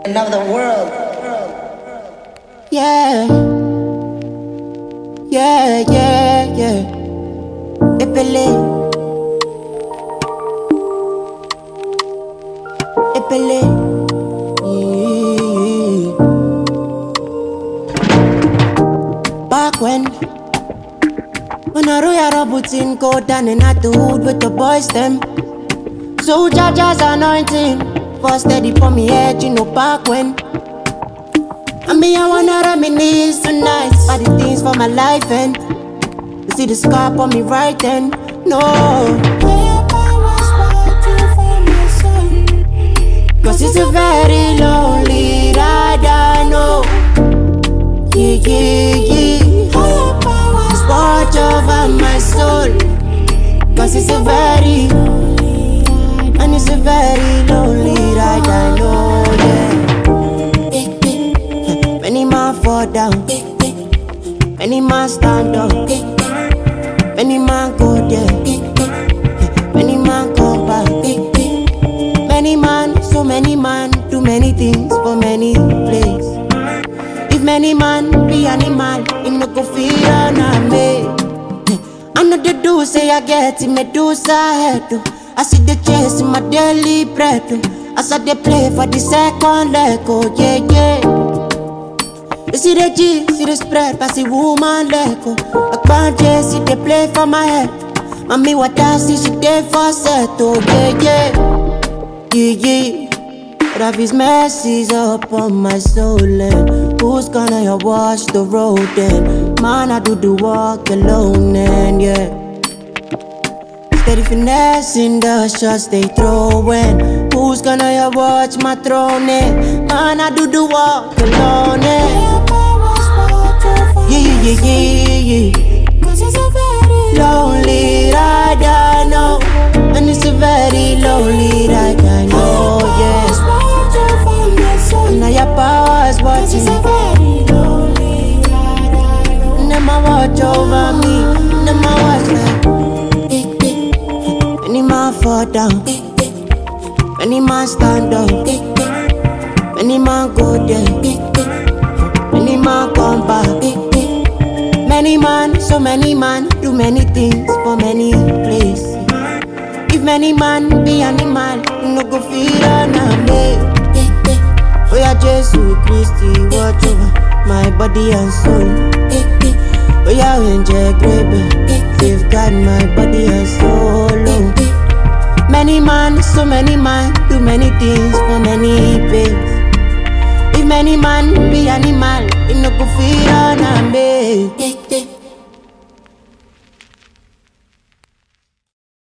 another world. Yeah, yeah, yeah, yeah. Epele, epele. Yeah. Back when I roll Robertson, go down and at the hood with the boys them. So Jaja's anointing, for steady for me head, you know back when. I wanna reminisce tonight all the things for my life and you see the scar on me right then. No, cause it's a very lonely ride, I know. Yeah, yeah, yeah. Watch over my soul, cause it's a very lonely ride, I know, yeah. Many man fall down, many man stand up, many man go there, many man come back. Many man, so many man, do many things for many places. If many man be animal, him no go feel on me. I know the do say I get it, Medusa head. I see the chase in my daily bread. As I they play for the second leg, oh yeah, yeah. You see the G, see the spread, pass the woman leg, oh. I can't just see they play for my head. Mommy, what I see, she there for set, oh yeah, yeah. Yeah, yeah. But have his mercies up on my soul, and who's gonna wash the road then? Man, I do the walk alone, and yeah. Steady finessing the shots they throwin'. Who's gonna watch my throne, eh? Man, I do the walk alone, eh? Yeah, yeah, yeah, yeah. Cause it's a very lonely ride, I know. And it's a very lonely ride, I know, yeah. Now your power's watching. Never watch over me. Never watch like. Many man fall down, many man stand up, many man go there, many man come back. Many man, so many man, do many things for many places. If many man be animal, you no go feel on me. Oh yeah, Jesus Christi, watch over my body and soul. Oh yeah, angel grebe, safeguard my body and soul. Many man, so many man, do many things for many places. If many man be animal, you no go feel